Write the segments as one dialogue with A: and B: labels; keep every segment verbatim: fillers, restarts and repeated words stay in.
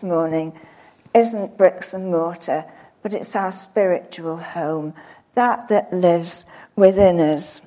A: this morning isn't bricks and mortar, but it's our spiritual home, that that lives within us.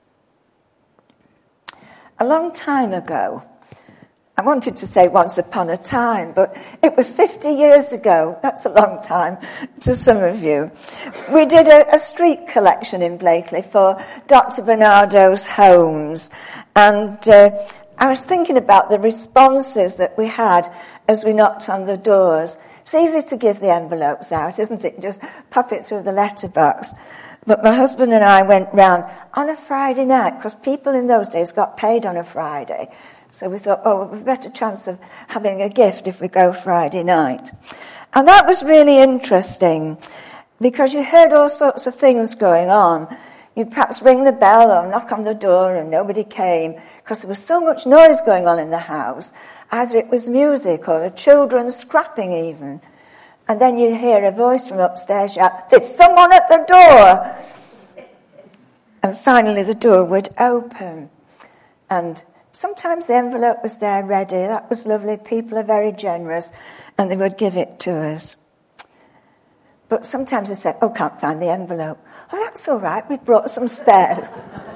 A: A long time ago, I wanted to say once upon a time, but it was fifty years ago. That's a long time to some of you. We did a, a street collection in Blakely for Doctor Bernardo's homes. And uh, I was thinking about the responses that we had as we knocked on the doors. It's easy to give the envelopes out, isn't it? Just pop it through the letterbox. But my husband and I went round on a Friday night, because people in those days got paid on a Friday. So we thought, oh, we've a better chance of having a gift if we go Friday night. And that was really interesting, because you heard all sorts of things going on. You'd perhaps ring the bell or knock on the door and nobody came, because there was so much noise going on in the house. Either it was music or the children scrapping even. And then you'd hear a voice from upstairs shout, "There's someone at the door!" And finally the door would open. And sometimes the envelope was there ready. That was lovely. People are very generous, and they would give it to us. But sometimes they said, "Oh, can't find the envelope." "Oh, that's all right. We've brought some spares."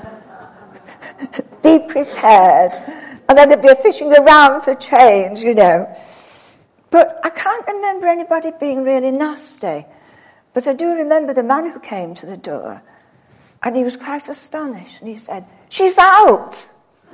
A: Be prepared. And then they'd be fishing around for change, you know. But I can't remember anybody being really nasty. But I do remember the man who came to the door, and he was quite astonished, and he said, "She's out."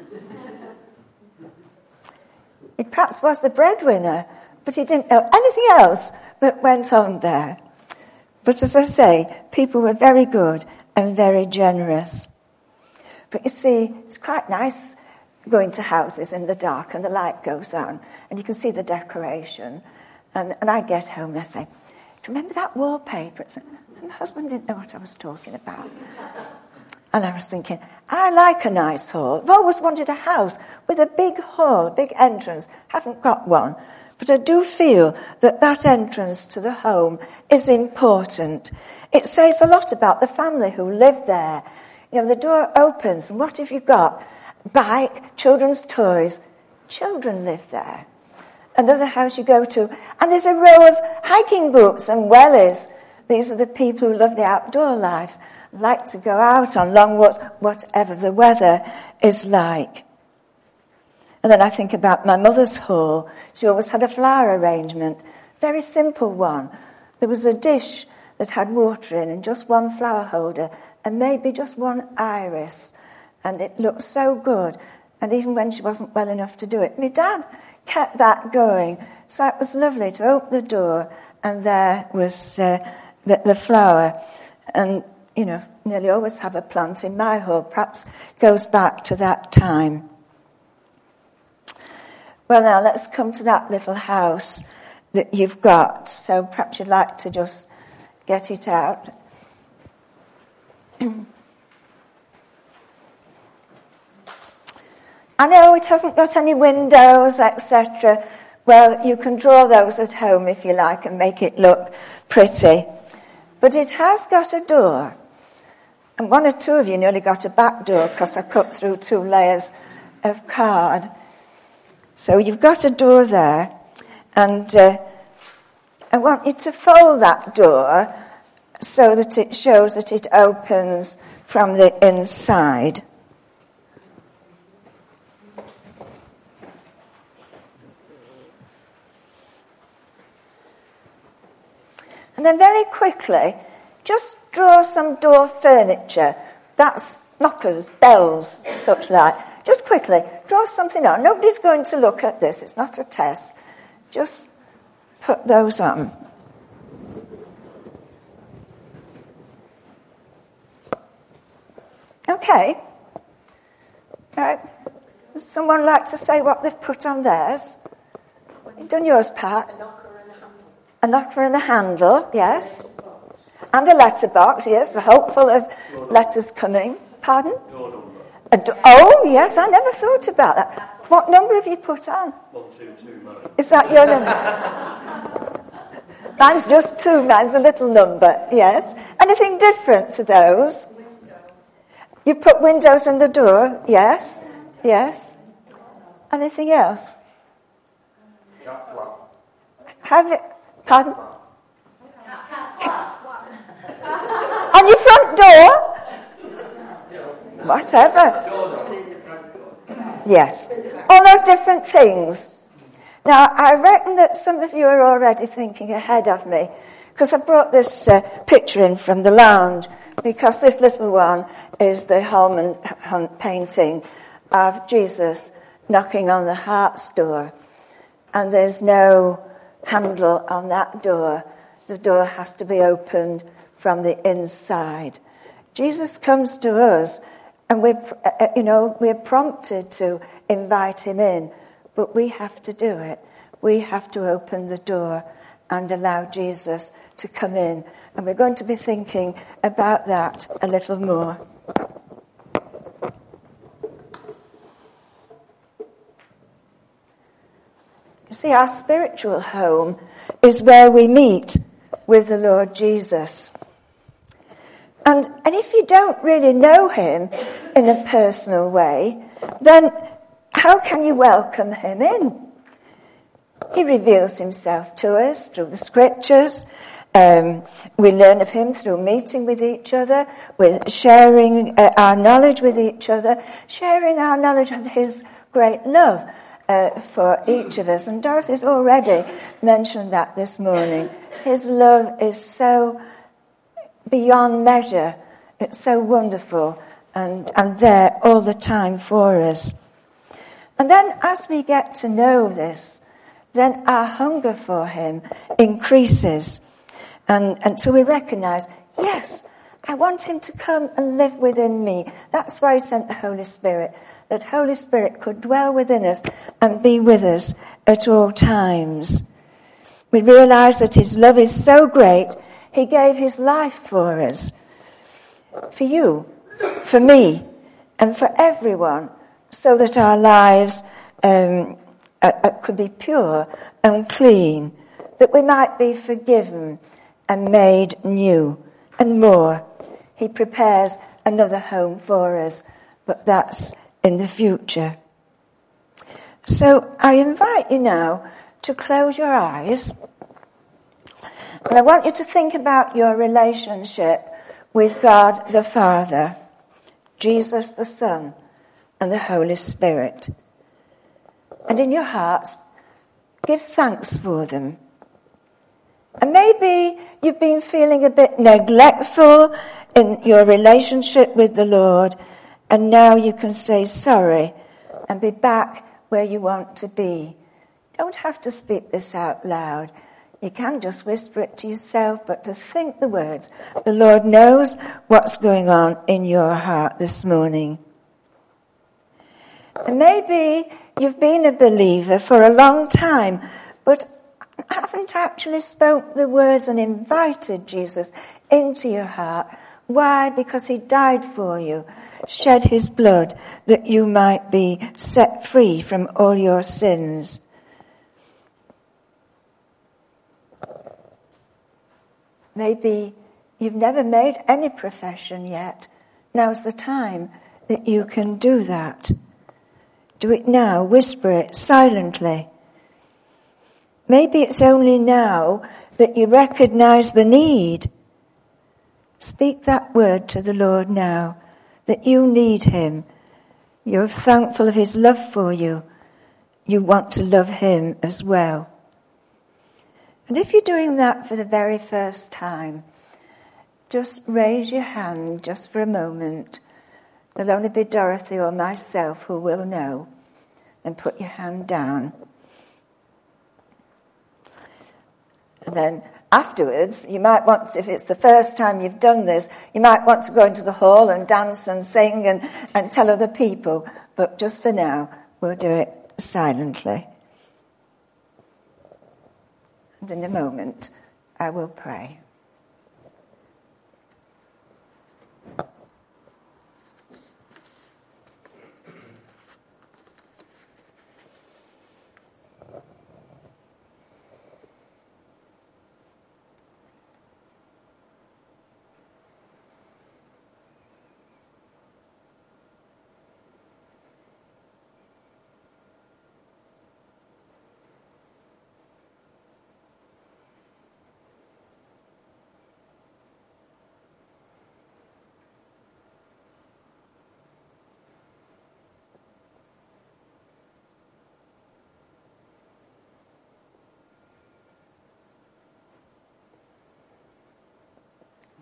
A: It perhaps was the breadwinner, but he didn't know anything else that went on there. But as I say, people were very good and very generous. But you see, it's quite nice going to houses in the dark and the light goes on and you can see the decoration. And, and I get home and I say, "Do you remember that wallpaper?" And my husband didn't know what I was talking about. And I was thinking, I like a nice hall. I've always wanted a house with a big hall, a big entrance. Haven't got one. But I do feel that that entrance to the home is important. It says a lot about the family who live there. You know, the door opens, and what have you got? Bike, children's toys. Children live there. Another house you go to, and there's a row of hiking boots and wellies. These are the people who love the outdoor life, like to go out on long walks, whatever the weather is like. And then I think about my mother's hall. She always had a flower arrangement, very simple one. There was a dish that had water in and just one flower holder and maybe just one iris. And it looked so good. And even when she wasn't well enough to do it, my dad kept that going. So it was lovely to open the door and there was uh, the, the flower. And, you know, nearly always have a plant in my hall. Perhaps goes back to that time. Well, now let's come to that little house that you've got. So perhaps you'd like to just get it out. I know it hasn't got any windows, et cetera. Well, you can draw those at home if you like and make it look pretty. But it has got a door. And one or two of you nearly got a back door because I cut through two layers of card. So you've got a door there. And uh, I want you to fold that door so that it shows that it opens from the inside. And then very quickly, just draw some door furniture. That's knockers, bells, such like. Just quickly, draw something on. Nobody's going to look at this. It's not a test. Just put those on. Okay. Right. Does someone like to say what they've put on theirs? You've done yours, Pat. A knocker and a handle, yes. And a letterbox, yes. We're hopeful of letters coming. Pardon? A do- oh, yes, I never thought about that. What number have you put on?
B: One, two, two, nine.
A: Is that your number? Mine's just two, mine's a little number, yes. Anything different to those? You put windows in the door, yes, yes. Anything else?
B: Cat flap.
A: Have it, pardon? On your front door? Whatever. Yes. All those different things. Now, I reckon that some of you are already thinking ahead of me, because I brought this uh, picture in from the lounge, because this little one is the Holman Hunt painting of Jesus knocking on the heart's door. And there's no handle on that door. The door has to be opened from the inside. Jesus comes to us, and we're, uh, you know, we're prompted to invite him in, but we have to do it. We have to open the door and allow Jesus to come in. And we're going to be thinking about that a little more. You see, our spiritual home is where we meet with the Lord Jesus. And, and if you don't really know him in a personal way, then how can you welcome him in? He reveals himself to us through the scriptures. Um, we learn of him through meeting with each other, with sharing uh, our knowledge with each other, sharing our knowledge of his great love uh, for each of us. And Dorothy's already mentioned that this morning. His love is so beyond measure. It's so wonderful and, and there all the time for us. And then as we get to know this, then our hunger for him increases. And until we recognize, yes, I want him to come and live within me. That's why he sent the Holy Spirit, that Holy Spirit could dwell within us and be with us at all times. We realize that his love is so great, he gave his life for us. For you, for me, and for everyone, so that our lives um, uh, uh, could be pure and clean, that we might be forgiven and made new, and more. He prepares another home for us, but that's in the future. So I invite you now to close your eyes, and I want you to think about your relationship with God the Father, Jesus the Son, and the Holy Spirit. And in your hearts, give thanks for them. And maybe you've been feeling a bit neglectful in your relationship with the Lord, and now you can say sorry and be back where you want to be. You don't have to speak this out loud. You can just whisper it to yourself, but to think the words. The Lord knows what's going on in your heart this morning. And maybe you've been a believer for a long time, but haven't actually spoke the words and invited Jesus into your heart. Why? Because he died for you, shed his blood that you might be set free from all your sins. Maybe you've never made any profession yet. Now's the time that you can do that. Do it now, whisper it silently. Maybe it's only now that you recognize the need. Speak that word to the Lord now, that you need him. You're thankful of his love for you. You want to love him as well. And if you're doing that for the very first time, just raise your hand just for a moment. There'll only be Dorothy or myself who will know. And put your hand down. And then afterwards, you might want to, if it's the first time you've done this, you might want to go into the hall and dance and sing and, and tell other people. But just for now, we'll do it silently. And in a moment, I will pray.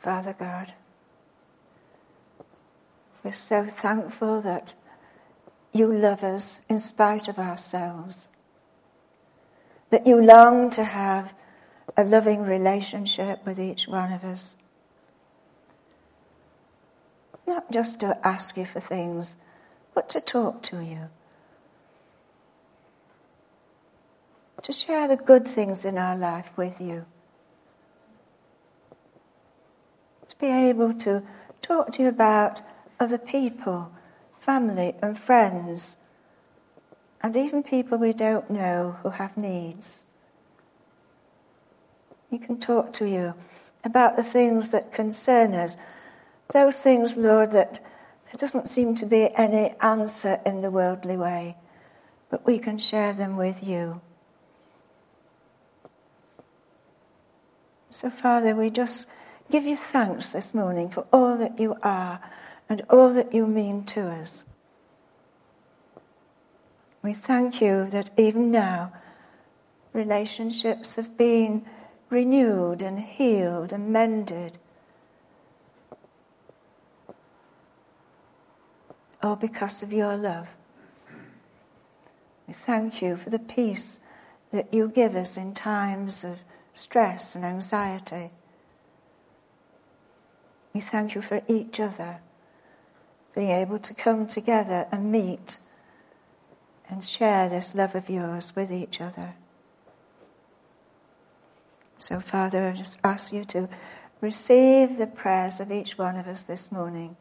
A: Father God. We're so thankful that you love us in spite of ourselves, that you long to have a loving relationship with each one of us. Not just to ask you for things, but to talk to you. To share the good things in our life with you. To be able to talk to you about other people, family and friends, and even people we don't know who have needs. We can talk to you about the things that concern us, those things, Lord, that there doesn't seem to be any answer in the worldly way, but we can share them with you. So, Father, we just give you thanks this morning for all that you are and all that you mean to us. We thank you that even now relationships have been renewed and healed and mended. All because of your love. We thank you for the peace that you give us in times of stress and anxiety. We thank you for each other, being able to come together and meet and share this love of yours with each other. So, Father, I just ask you to receive the prayers of each one of us this morning.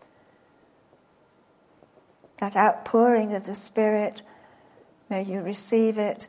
A: That outpouring of the Spirit, may you receive it.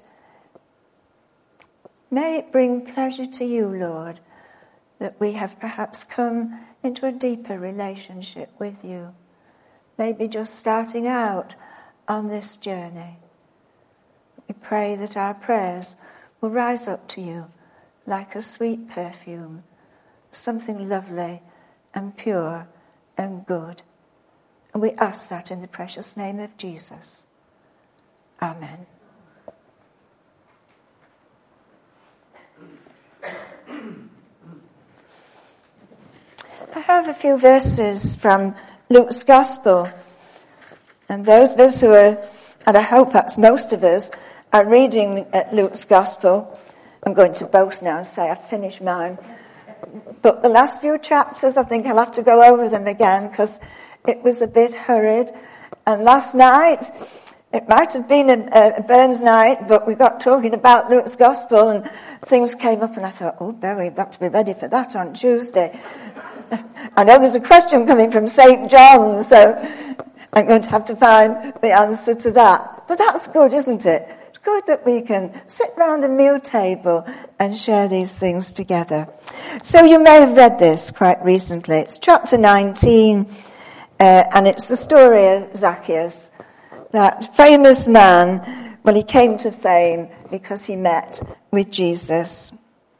A: May it bring pleasure to you, Lord, that we have perhaps come into a deeper relationship with you. Maybe just starting out on this journey. We pray that our prayers will rise up to you like a sweet perfume, something lovely and pure and good. And we ask that in the precious name of Jesus. Amen. I have a few verses from Luke's Gospel. And those of us who are, and I hope that's most of us, are reading at Luke's Gospel. I'm going to boast now and say I've finished mine. But the last few chapters, I think I'll have to go over them again because it was a bit hurried. And last night, it might have been a, a Burns night, but we got talking about Luke's Gospel and things came up and I thought, oh, Barry, we've got to be ready for that on Tuesday. I know there's a question coming from Saint John, so I'm going to have to find the answer to that. But that's good, isn't it? It's good that we can sit round a meal table and share these things together. So you may have read this quite recently. It's chapter nineteen, uh, and it's the story of Zacchaeus, that famous man. Well, he came to fame because he met with Jesus.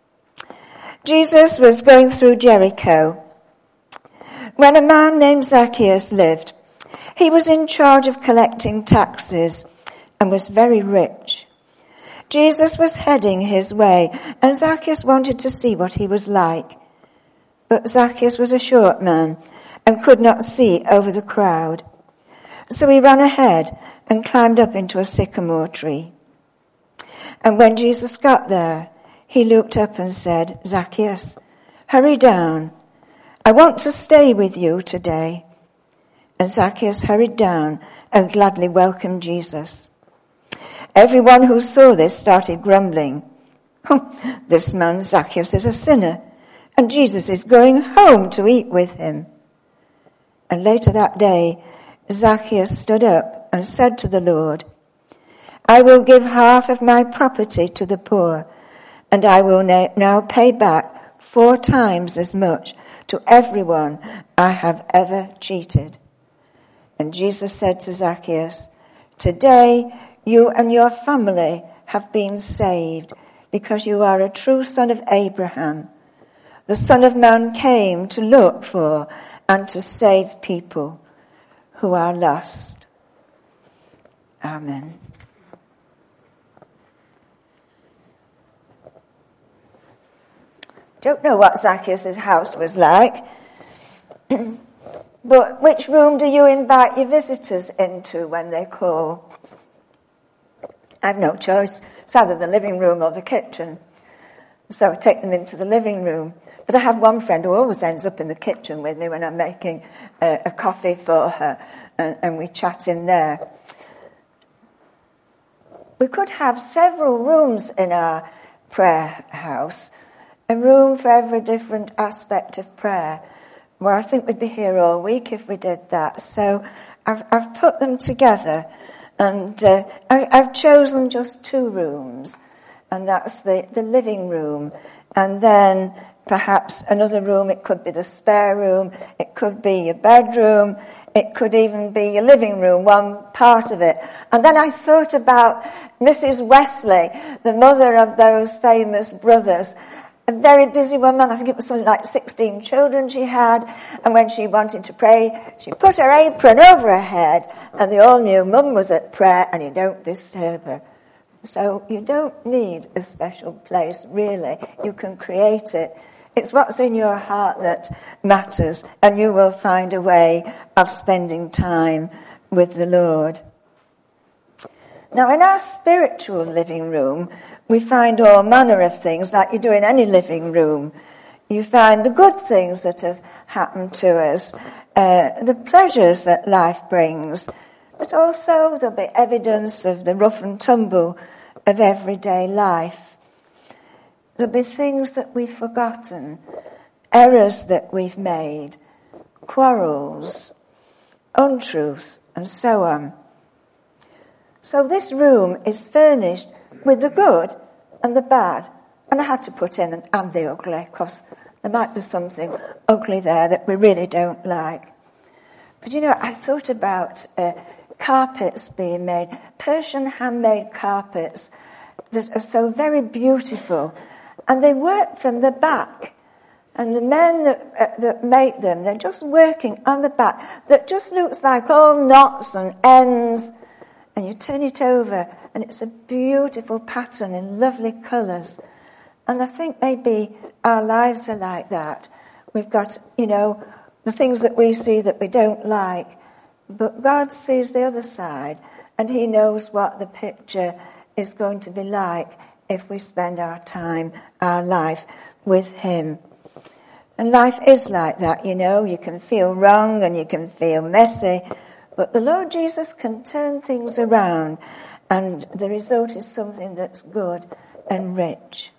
A: Jesus was going through Jericho when a man named Zacchaeus lived. He was in charge of collecting taxes and was very rich. Jesus was heading his way, and Zacchaeus wanted to see what he was like. But Zacchaeus was a short man and could not see over the crowd. So he ran ahead and climbed up into a sycamore tree. And when Jesus got there, he looked up and said, Zacchaeus, hurry down. I want to stay with you today. And Zacchaeus hurried down and gladly welcomed Jesus. Everyone who saw this started grumbling. Oh, this man Zacchaeus is a sinner, and Jesus is going home to eat with him. And later that day, Zacchaeus stood up and said to the Lord, I will give half of my property to the poor, and I will now pay back four times as much to everyone I have ever cheated. And Jesus said to Zacchaeus, today you and your family have been saved, because you are a true son of Abraham. The Son of Man came to look for and to save people who are lost. Amen. Don't know what Zacchaeus' house was like. But which room do you invite your visitors into when they call? I've no choice. It's either the living room or the kitchen. So I take them into the living room. But I have one friend who always ends up in the kitchen with me when I'm making a, a coffee for her, and, and we chat in there. We could have several rooms in our prayer house, a room for every different aspect of prayer. Well, I think we'd be here all week if we did that. So I've, I've put them together, and uh, I, I've chosen just two rooms, and that's the, the living room, and then perhaps another room. It could be the spare room, it could be your bedroom, it could even be your living room, one part of it. And then I thought about Missus Wesley, the mother of those famous brothers. A very busy woman. I think it was something like sixteen children she had, and when she wanted to pray, she put her apron over her head, and they all knew Mum was at prayer and you don't disturb her. So you don't need a special place, really. You can create it. It's what's in your heart that matters, and you will find a way of spending time with the Lord. Now, in our spiritual living room, we find all manner of things like you do in any living room. You find the good things that have happened to us, uh, the pleasures that life brings, but also there'll be evidence of the rough and tumble of everyday life. There'll be things that we've forgotten, errors that we've made, quarrels, untruths, and so on. So this room is furnished with the good and the bad. And I had to put in an and the ugly, because there might be something ugly there that we really don't like. But you know, I thought about uh, carpets being made, Persian handmade carpets that are so very beautiful. And they work from the back. And the men that, uh, that make them, they're just working on the back. That just looks like all knots and ends. And you turn it over, and it's a beautiful pattern in lovely colours. And I think maybe our lives are like that. We've got, you know, the things that we see that we don't like, but God sees the other side, and he knows what the picture is going to be like if we spend our time, our life with him. And life is like that, you know. You can feel wrong and you can feel messy, but the Lord Jesus can turn things around, and the result is something that's good and rich.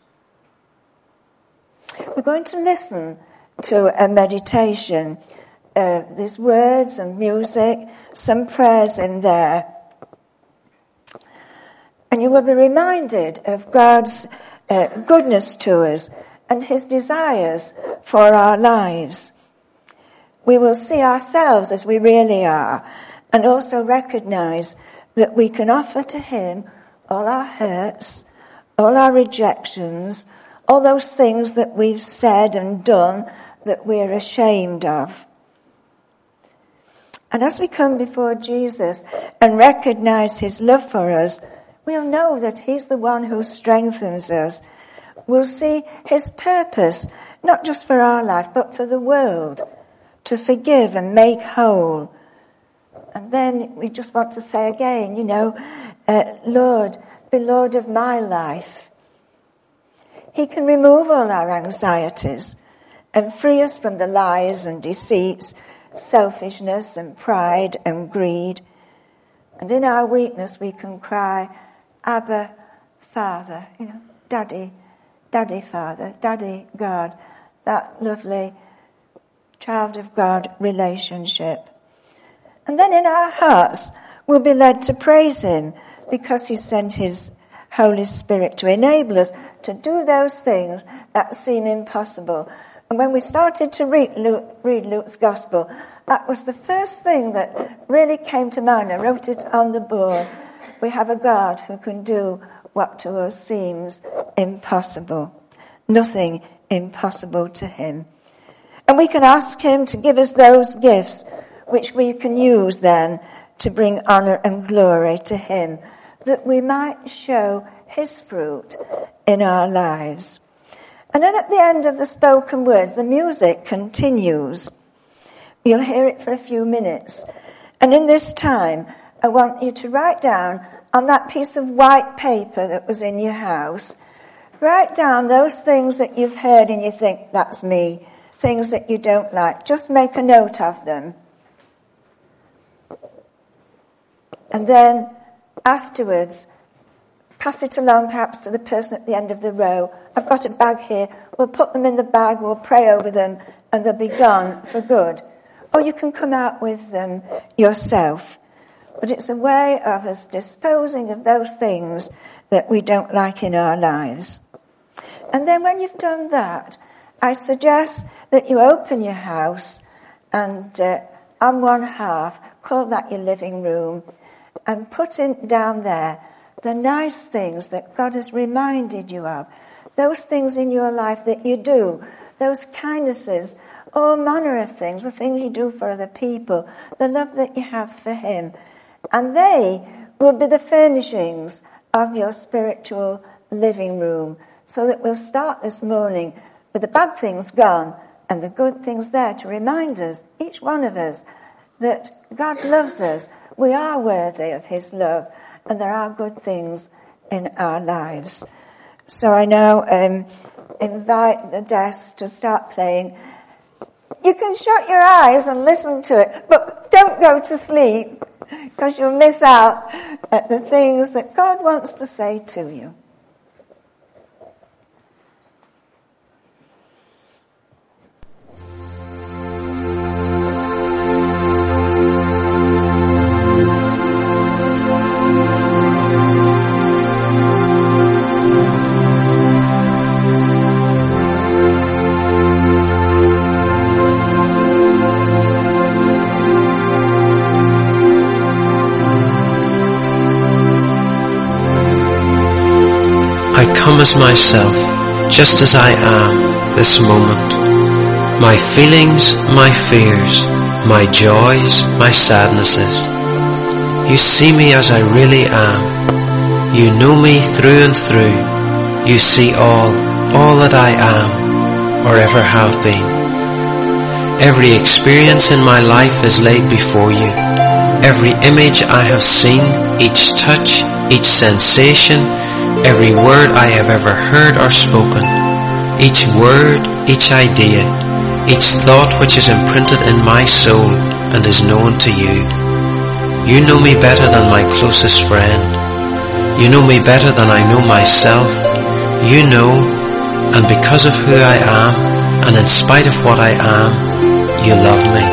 A: We're going to listen to a meditation. Uh, there's words and music, some prayers in there. And you will be reminded of God's uh, goodness to us and his desires for our lives. We will see ourselves as we really are, and also recognize that we can offer to him all our hurts, all our rejections, all those things that we've said and done that we're ashamed of. And as we come before Jesus and recognize his love for us, we'll know that he's the one who strengthens us. We'll see his purpose, not just for our life, but for the world, to forgive and make whole. And then we just want to say again, you know, uh, Lord, be Lord of my life. He can remove all our anxieties and free us from the lies and deceits, selfishness and pride and greed. And in our weakness we can cry, Abba, Father, you know, Daddy, Daddy, Father, Daddy, God, that lovely child of God relationship. And then in our hearts we'll be led to praise him because he sent his Holy Spirit to enable us to do those things that seem impossible. And when we started to read, Luke, read Luke's Gospel, that was the first thing that really came to mind. I wrote it on the board. We have a God who can do what to us seems impossible. Nothing impossible to him. And we can ask him to give us those gifts which we can use then to bring honour and glory to him, that we might show his fruit in our lives. And then at the end of the spoken words, the music continues. You'll hear it for a few minutes. And in this time, I want you to write down on that piece of white paper that was in your house, write down those things that you've heard and you think, that's me, things that you don't like. Just make a note of them. And then afterwards, pass it along perhaps to the person at the end of the row. I've got a bag here. We'll put them in the bag, we'll pray over them, and they'll be gone for good. Or you can come out with them yourself. But it's a way of us disposing of those things that we don't like in our lives. And then when you've done that, I suggest that you open your house and uh, on one half, call that your living room, and put in down there the nice things that God has reminded you of. Those things in your life that you do, those kindnesses, all manner of things, the things you do for other people, the love that you have for Him. And they will be the furnishings of your spiritual living room, so that we'll start this morning with the bad things gone and the good things there to remind us, each one of us, that God loves us. We are worthy of His love, and there are good things in our lives. So I now um, invite the desk to start playing. You can shut your eyes and listen to it, but don't go to sleep, because you'll miss out at the things that God wants to say to you.
B: I come as myself, just as I am this moment. My feelings, my fears, my joys, my sadnesses. You see me as I really am. You know me through and through. You see all, all that I am, or ever have been. Every experience in my life is laid before you. Every image I have seen, each touch, each sensation, every word I have ever heard or spoken, each word, each idea, each thought which is imprinted in my soul and is known to you. You know me better than my closest friend. You know me better than I know myself. You know, and because of who I am, and in spite of what I am, you love me.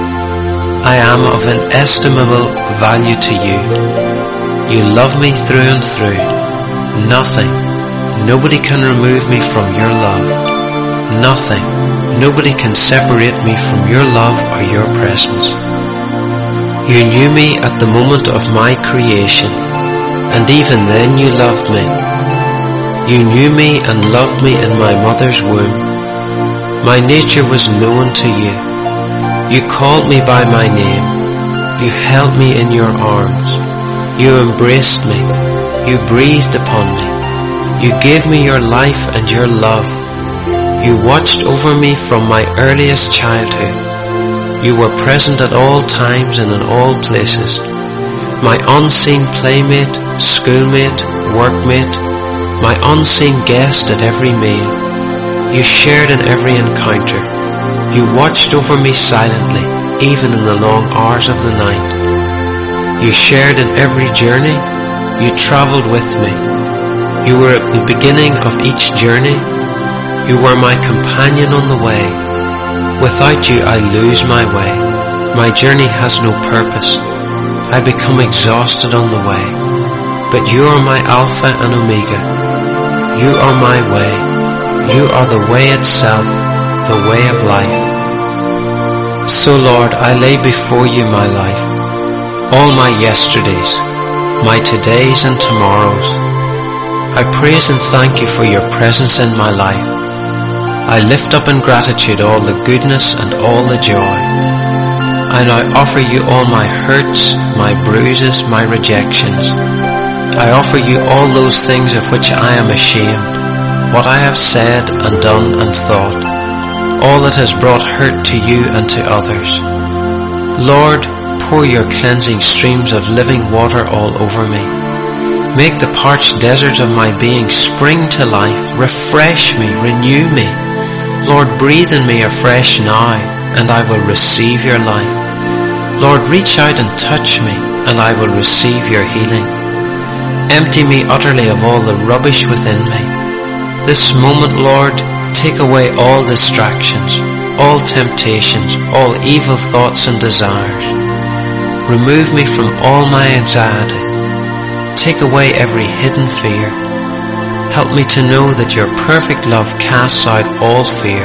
B: I am of inestimable value to you. You love me through and through. Nothing, nobody can remove me from your love. Nothing, nobody can separate me from your love or your presence. You knew me at the moment of my creation, and even then you loved me. You knew me and loved me in my mother's womb. My nature was known to you. You called me by my name. You held me in your arms. You embraced me. You breathed upon me. You gave me your life and your love. You watched over me from my earliest childhood. You were present at all times and in all places. My unseen playmate, schoolmate, workmate, my unseen guest at every meal. You shared in every encounter. You watched over me silently, even in the long hours of the night. You shared in every journey. You travelled with me. You were at the beginning of each journey. You were my companion on the way. Without you, I lose my way. My journey has no purpose. I become exhausted on the way. But you are my Alpha and Omega. You are my way. You are the way itself, the way of life. So Lord, I lay before you my life, all my yesterdays, my todays and tomorrows. I praise and thank you for your presence in my life. I lift up in gratitude all the goodness and all the joy. I now offer you all my hurts, my bruises, my rejections. I offer you all those things of which I am ashamed. what I have said and done and thought, all that has brought hurt to you and to others. Lord, pour your cleansing streams of living water all over me. Make the parched deserts of my being spring to life. Refresh me, renew me. Lord, breathe in me afresh now, and I will receive your life. Lord, reach out and touch me, and I will receive your healing. Empty me utterly of all the rubbish within me. This moment, Lord, take away all distractions, all temptations, all evil thoughts and desires. Remove me from all my anxiety. Take away every hidden fear. Help me to know that your perfect love casts out all fear.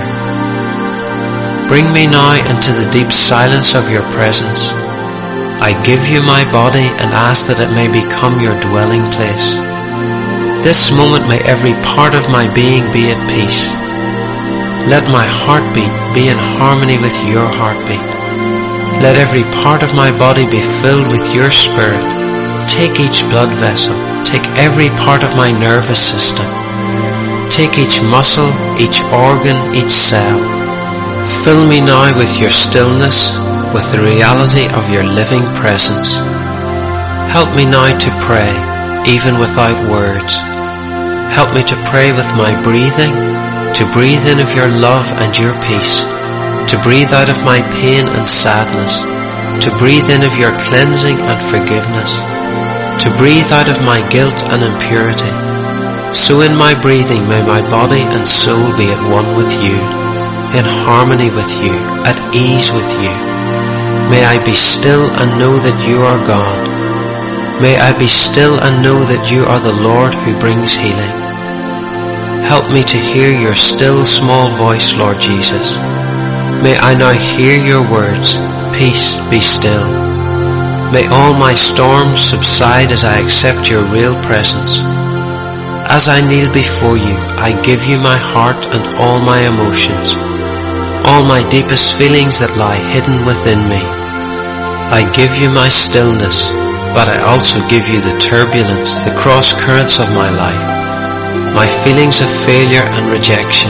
B: Bring me now into the deep silence of your presence. I give you my body and ask that it may become your dwelling place. This moment may every part of my being be at peace. Let my heartbeat be in harmony with your heartbeat. Let every part of my body be filled with your spirit. Take each blood vessel, take every part of my nervous system. Take each muscle, each organ, each cell. Fill me now with your stillness, with the reality of your living presence. Help me now to pray, even without words. Help me to pray with my breathing, to breathe in of your love and your peace, to breathe out of my pain and sadness, to breathe in of your cleansing and forgiveness, to breathe out of my guilt and impurity. So in my breathing may my body and soul be at one with you, in harmony with you, at ease with you. May I be still and know that you are God. May I be still and know that you are the Lord who brings healing. Help me to hear your still small voice, Lord Jesus. May I now hear your words, peace, be still. May all my storms subside as I accept your real presence. As I kneel before you, I give you my heart and all my emotions, all my deepest feelings that lie hidden within me. I give you my stillness, but I also give you the turbulence, the cross currents of my life, my feelings of failure and rejection.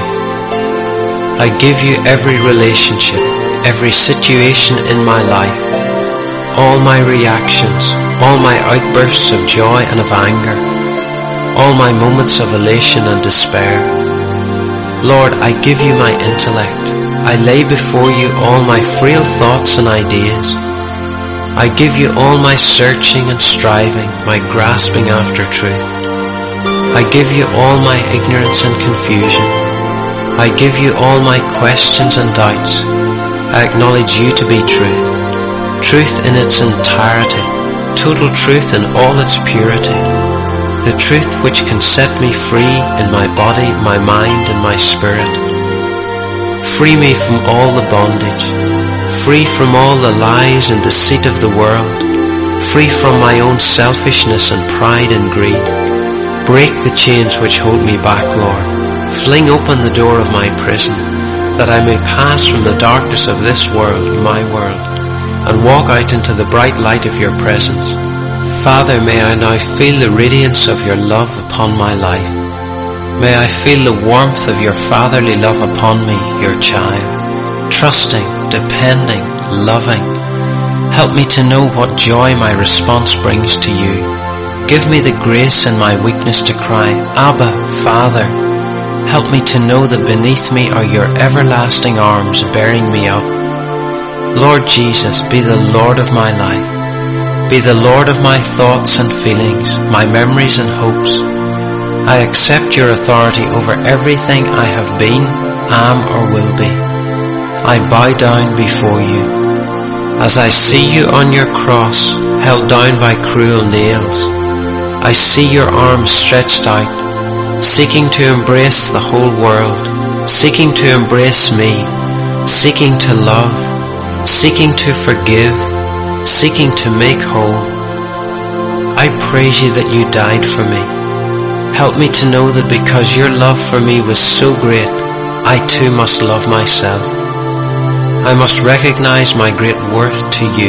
B: I give you every relationship, every situation in my life, all my reactions, all my outbursts of joy and of anger, all my moments of elation and despair. Lord, I give you my intellect. I lay before you all my frail thoughts and ideas. I give you all my searching and striving, my grasping after truth. I give you all my ignorance and confusion. I give you all my questions and doubts. I acknowledge you to be truth. Truth in its entirety, total truth in all its purity, the truth which can set me free in my body, my mind and my spirit. Free me from all the bondage, free from all the lies and deceit of the world, free from my own selfishness and pride and greed. Break the chains which hold me back, Lord. Fling open the door of my prison, that I may pass from the darkness of this world, my world, and walk out into the bright light of your presence. Father, may I now feel the radiance of your love upon my life. May I feel the warmth of your fatherly love upon me, your child, trusting, depending, loving. Help me to know what joy my response brings to you. Give me the grace in my weakness to cry, Abba, Father. Help me to know that beneath me are your everlasting arms bearing me up. Lord Jesus, be the Lord of my life. Be the Lord of my thoughts and feelings, my memories and hopes. I accept your authority over everything I have been, am or will be. I bow down before you. As I see you on your cross, held down by cruel nails, I see your arms stretched out, seeking to embrace the whole world, seeking to embrace me, seeking to love, seeking to forgive, seeking to make whole. I praise you that you died for me. Help me to know that because your love for me was so great, I too must love myself. I must recognize my great worth to you.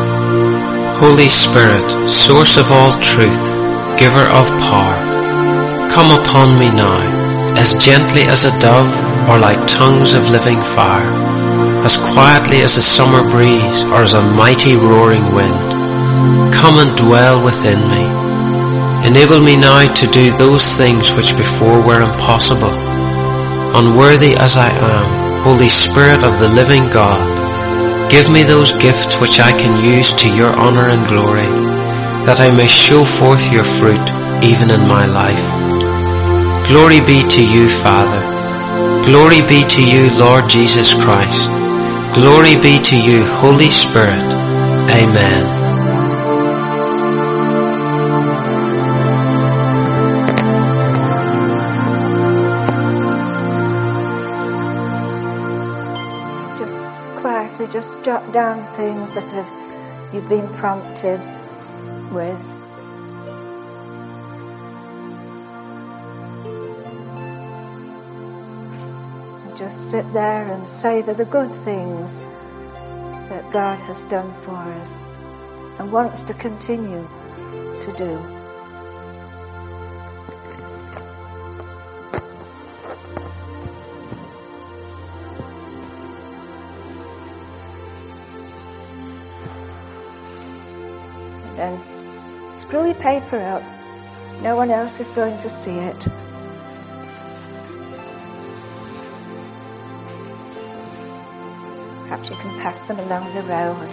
B: Holy Spirit, source of all truth, giver of power, come upon me now. as gently as a dove or like tongues of living fire, as quietly as a summer breeze or as a mighty roaring wind. Come and dwell within me. Enable me now to do those things which before were impossible. Unworthy as I am, Holy Spirit of the living God, give me those gifts which I can use to your honour and glory, that I may show forth your fruit even in my life. Glory be to you, Father. Glory be to you, Lord Jesus Christ. Glory be to you, Holy Spirit. Amen.
A: Just jot down things that have you've been prompted with. Just sit there and savor the good things that God has done for us and wants to continue to do. And screw your paper up. No one else is going to see it. Perhaps you can pass them along the road.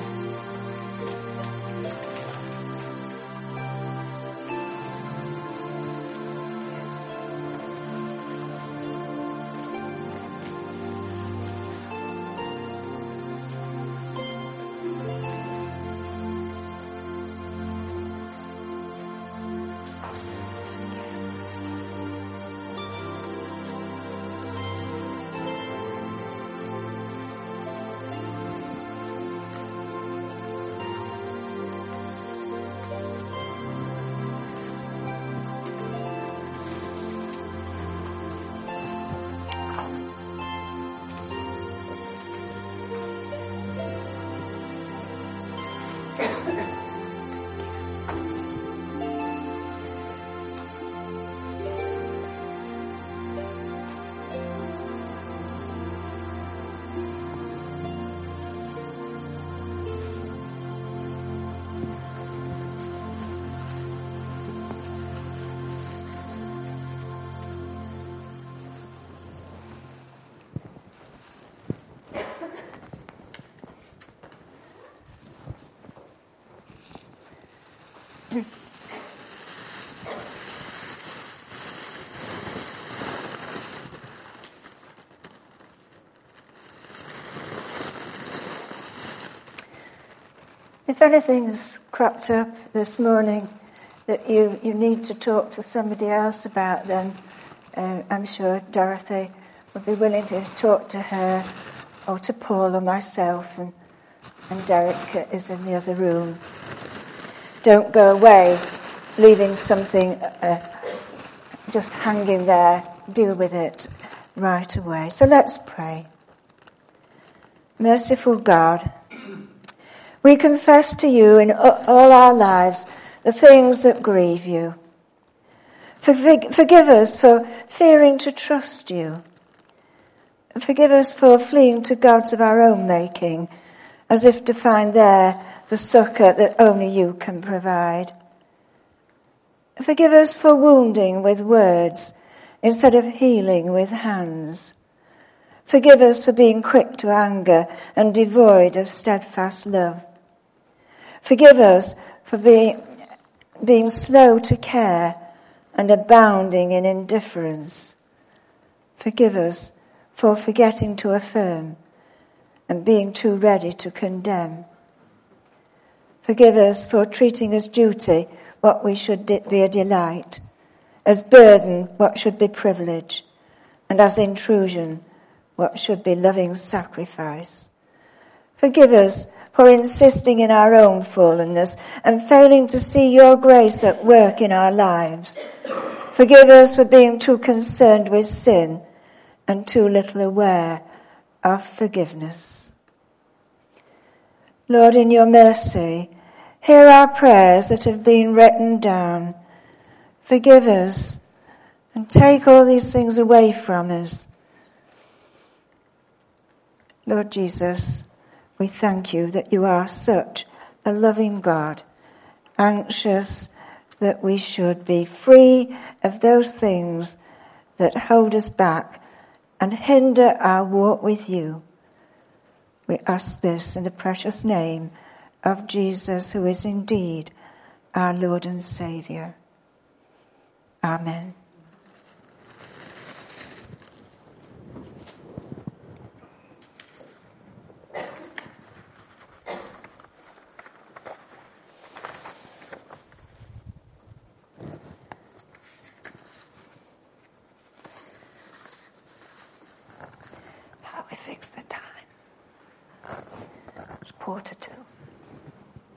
A: If anything's cropped up this morning that you, you need to talk to somebody else about, then uh, I'm sure Dorothy would be willing to talk to her or to Paul or myself, and, and Derek is in the other room. Don't go away leaving something uh, just hanging there. Deal with it right away. So let's pray. Merciful God, we confess to you in all our lives the things that grieve you. Forgive us for fearing to trust you. Forgive us for fleeing to gods of our own making, as if to find there the succour that only you can provide. Forgive us for wounding with words instead of healing with hands. Forgive us for being quick to anger and devoid of steadfast love. Forgive us for being, being slow to care and abounding in indifference. Forgive us for forgetting to affirm and being too ready to condemn. Forgive us for treating as duty what we should be a delight, as burden what should be privilege, and as intrusion what should be loving sacrifice. Forgive us for insisting in our own fallenness and failing to see your grace at work in our lives. Forgive us for being too concerned with sin and too little aware of forgiveness. Lord, in your mercy, hear our prayers that have been written down. Forgive us and take all these things away from us. Lord Jesus, we thank you that you are such a loving God, anxious that we should be free of those things that hold us back and hinder our walk with you. We ask this in the precious name of Jesus, who is indeed our Lord and Saviour. Amen. How we fix the time? It's quarter to.